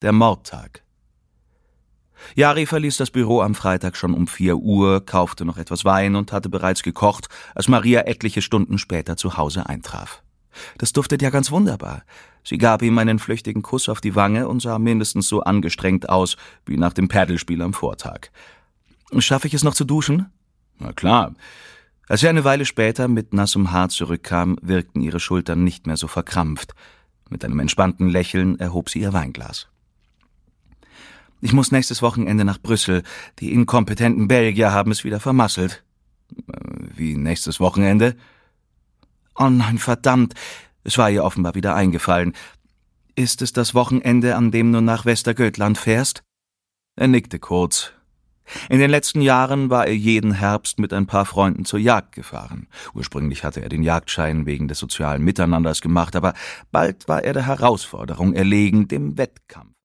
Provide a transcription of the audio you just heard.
der Mordtag. Jari verließ das Büro am Freitag schon um 4 Uhr, kaufte noch etwas Wein und hatte bereits gekocht, als Maria etliche Stunden später zu Hause eintraf. Das duftet ja ganz wunderbar. Sie gab ihm einen flüchtigen Kuss auf die Wange und sah mindestens so angestrengt aus wie nach dem Paddelspiel am Vortag. »Schaffe ich es noch zu duschen?« »Na klar.« Als sie eine Weile später mit nassem Haar zurückkam, wirkten ihre Schultern nicht mehr so verkrampft. Mit einem entspannten Lächeln erhob sie ihr Weinglas. »Ich muss nächstes Wochenende nach Brüssel. Die inkompetenten Belgier haben es wieder vermasselt.« »Wie nächstes Wochenende?« »Oh nein, verdammt!« Es war ihr offenbar wieder eingefallen. »Ist es das Wochenende, an dem du nach Westergötland fährst?« Er nickte kurz. In den letzten Jahren war er jeden Herbst mit ein paar Freunden zur Jagd gefahren. Ursprünglich hatte er den Jagdschein wegen des sozialen Miteinanders gemacht, aber bald war er der Herausforderung erlegen, dem Wettkampf.